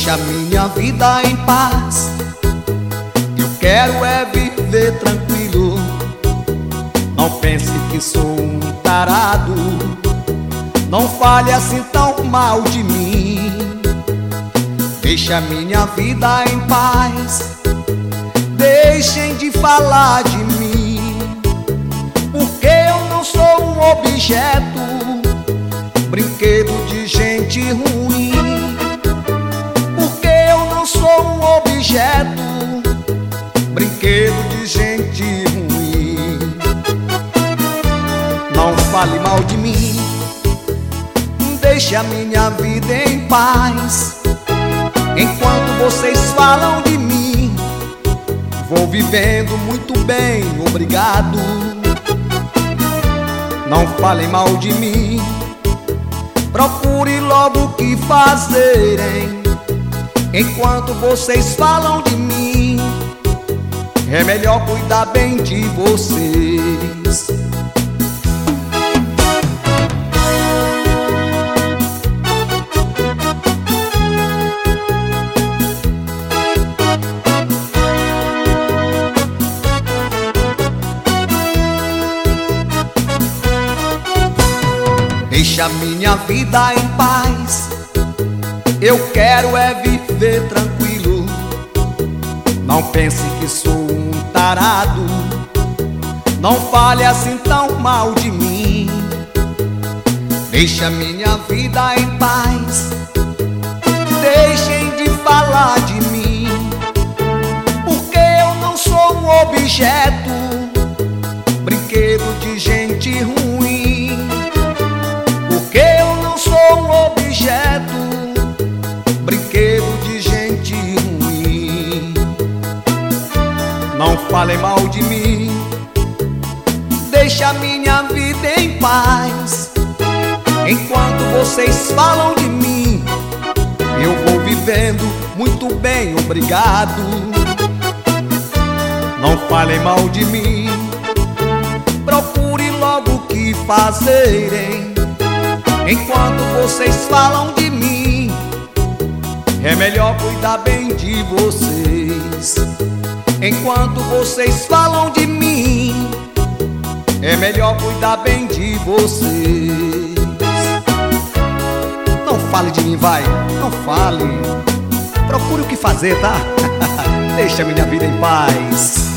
Deixa minha vida em paz. Eu quero é viver tranquilo. Não pense que sou um tarado. Não fale assim tão mal de mim. Deixa minha vida em paz. Deixem de falar de mim, porque eu não sou um objeto, brinquedo de gente ruim. Porque eu não sou um objeto, brinquedo de gente ruim. Não fale mal de mim. Deixe a minha vida em paz. Enquanto vocês falam de mim, vou vivendo muito bem, obrigado. Não falem mal de mim. Procure logo o que fazerem. Enquanto vocês falam de mim, é melhor cuidar bem de vocês. Deixa minha vida em paz. Eu quero é viver tranquilo. Não pense que sou um tarado. Não fale assim tão mal de mim. Deixa minha vida em paz. Deixem de falar de mim, porque eu não sou um objeto, brinquedo de gente ruim. Porque eu não sou um objeto, brinquedo de gente ruim. Não falem mal de mim. Deixa minha vida em paz. Enquanto vocês falam de mim, eu vou vivendo muito bem, obrigado. Não falem mal de mim. Procure logo o que fazerem. Enquanto vocês falam de mim, é melhor cuidar bem de vocês. Enquanto vocês falam de mim, é melhor cuidar bem de vocês. Não fale de mim, vai, não fale. Procure o que fazer, tá? Deixa minha vida em paz.